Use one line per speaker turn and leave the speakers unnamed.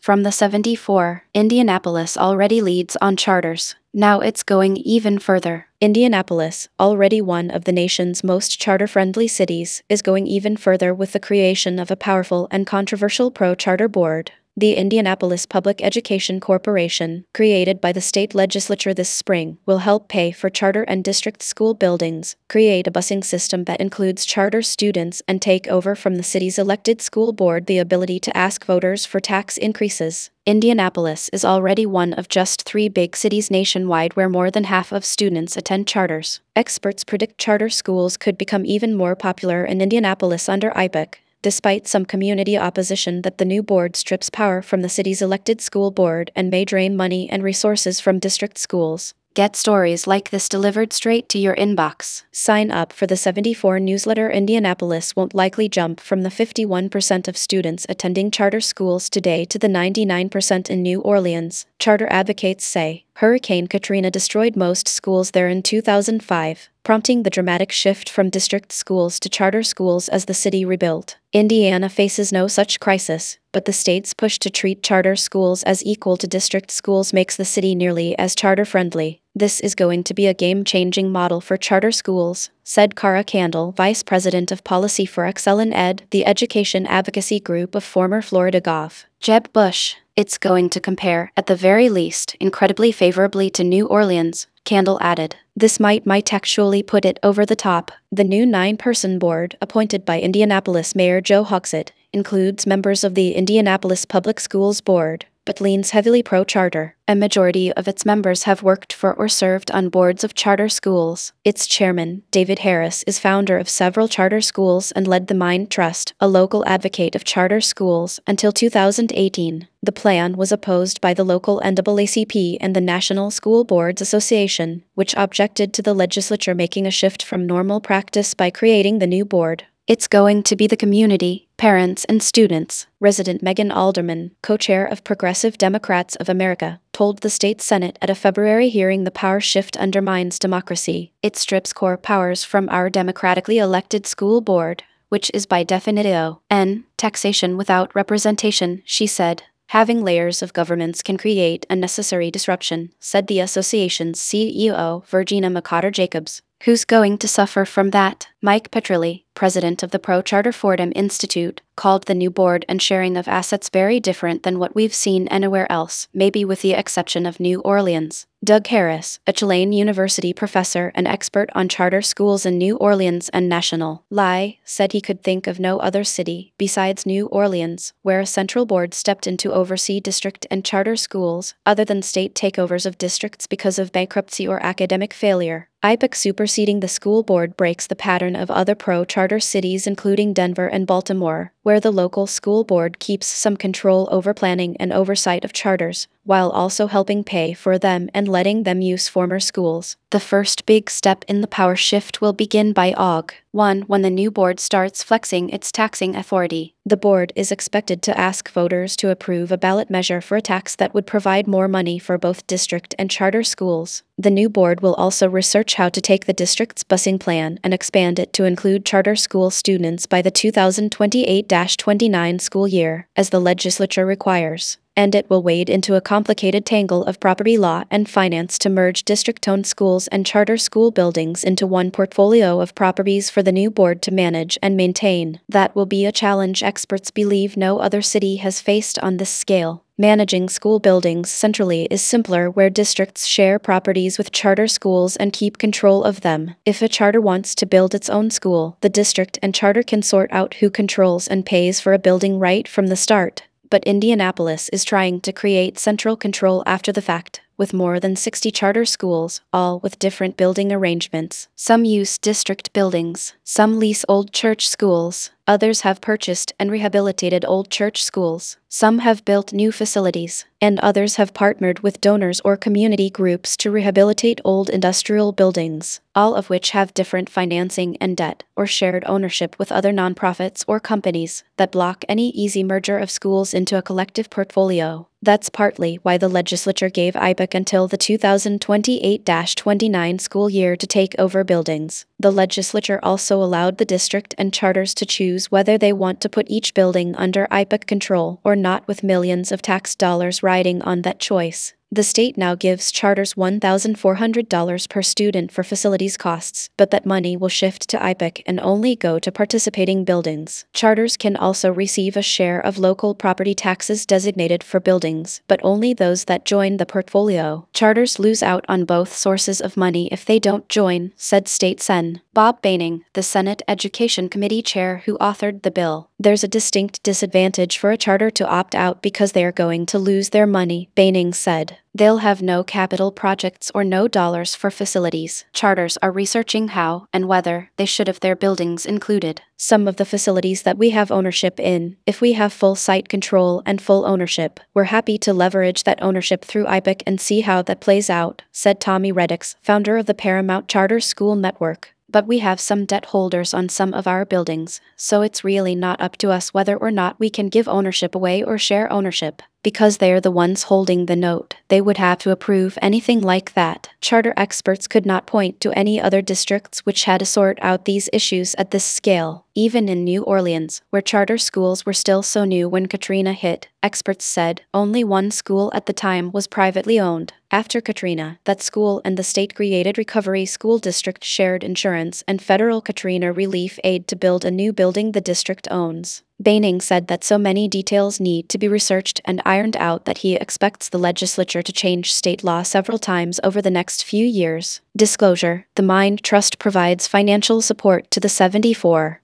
From the 74, Indianapolis already leads on charters. Now it's going even further. Indianapolis, already one of the nation's most charter-friendly cities, is going even further with the creation of a powerful and controversial pro-charter board. The Indianapolis Public Education Corporation, created by the state legislature this spring, will help pay for charter and district school buildings, create a busing system that includes charter students, and take over from the city's elected school board the ability to ask voters for tax increases. Indianapolis is already one of just 3 big cities nationwide where more than half of students attend charters. Experts predict charter schools could become even more popular in Indianapolis under IPIC, despite some community opposition that the new board strips power from the city's elected school board and may drain money and resources from district schools. Get stories like this delivered straight to your inbox. Sign up for the 74 newsletter. Indianapolis won't likely jump from the 51% of students attending charter schools today to the 99% in New Orleans, charter advocates say. Hurricane Katrina destroyed most schools there in 2005, prompting the dramatic shift from district schools to charter schools as the city rebuilt. Indiana faces no such crisis, but the state's push to treat charter schools as equal to district schools makes the city nearly as charter-friendly. This is going to be a game-changing model for charter schools, said Cara Candle, vice president of policy for Excellent Ed, the education advocacy group of former Florida Gov. Jeb Bush. It's going to compare, at the very least, incredibly favorably to New Orleans, Candle added. This might actually put it over the top. The new 9-person board, appointed by Indianapolis Mayor Joe Hogsett, includes members of the Indianapolis Public Schools Board, but leans heavily pro-charter. A majority of its members have worked for or served on boards of charter schools. Its chairman, David Harris, is founder of several charter schools and led the Mind Trust, a local advocate of charter schools, until 2018. The plan was opposed by the local NAACP and the National School Boards Association, which objected to the legislature making a shift from normal practice by creating the new board. It's going to be the community, parents and students, resident Megan Alderman, co-chair of Progressive Democrats of America, told the state Senate at a February hearing the power shift undermines democracy. It strips core powers from our democratically elected school board, which is by definition taxation without representation, she said. Having layers of governments can create unnecessary disruption, said the association's CEO, Virginia McCotter-Jacobs. Who's going to suffer from that? Mike Petrilli, president of the Pro-Charter Fordham Institute, called the new board and sharing of assets very different than what we've seen anywhere else, maybe with the exception of New Orleans. Doug Harris, a Tulane University professor and expert on charter schools in New Orleans and National Lie, said he could think of no other city, besides New Orleans, where a central board stepped in to oversee district and charter schools, other than state takeovers of districts because of bankruptcy or academic failure. IPIC superseding the school board breaks the pattern of other pro-charter cities including Denver and Baltimore, where the local school board keeps some control over planning and oversight of charters, while also helping pay for them and letting them use former schools. The first big step in the power shift will begin by Aug. 1 when the new board starts flexing its taxing authority. The board is expected to ask voters to approve a ballot measure for a tax that would provide more money for both district and charter schools. The new board will also research how to take the district's busing plan and expand it to include charter school students by the 2028-29 school year, as the legislature requires. And it will wade into a complicated tangle of property law and finance to merge district-owned schools and charter school buildings into one portfolio of properties for the new board to manage and maintain. That will be a challenge experts believe no other city has faced on this scale. Managing school buildings centrally is simpler where districts share properties with charter schools and keep control of them. If a charter wants to build its own school, the district and charter can sort out who controls and pays for a building right from the start. But Indianapolis is trying to create central control after the fact, with more than 60 charter schools, all with different building arrangements. Some use district buildings, some lease old church schools, others have purchased and rehabilitated old church schools, some have built new facilities, and others have partnered with donors or community groups to rehabilitate old industrial buildings, all of which have different financing and debt, or shared ownership with other nonprofits or companies that block any easy merger of schools into a collective portfolio. That's partly why the legislature gave IPIC until the 2028-29 school year to take over buildings. The legislature also allowed the district and charters to choose whether they want to put each building under IPIC control or not, with millions of tax dollars riding on that choice. The state now gives charters $1,400 per student for facilities costs, but that money will shift to IPIC and only go to participating buildings. Charters can also receive a share of local property taxes designated for buildings, but only those that join the portfolio. Charters lose out on both sources of money if they don't join, said State Sen. Bob Baining, the Senate Education Committee chair who authored the bill. There's a distinct disadvantage for a charter to opt out because they are going to lose their money, Baining said. They'll have no capital projects or no dollars for facilities. Charters are researching how and whether they should have their buildings included. Some of the facilities that we have ownership in, if we have full site control and full ownership, we're happy to leverage that ownership through IPIC and see how that plays out, said Tommy Reddix, founder of the Paramount Charter School Network. But we have some debt holders on some of our buildings, so it's really not up to us whether or not we can give ownership away or share ownership. Because they're the ones holding the note, they would have to approve anything like that. Charter experts could not point to any other districts which had to sort out these issues at this scale. Even in New Orleans, where charter schools were still so new when Katrina hit, experts said only one school at the time was privately owned. After Katrina, that school and the state-created Recovery School District shared insurance and federal Katrina relief aid to build a new building the district owns. Baining said that so many details need to be researched and ironed out that he expects the legislature to change state law several times over the next few years. Disclosure: the Mind Trust provides financial support to the 74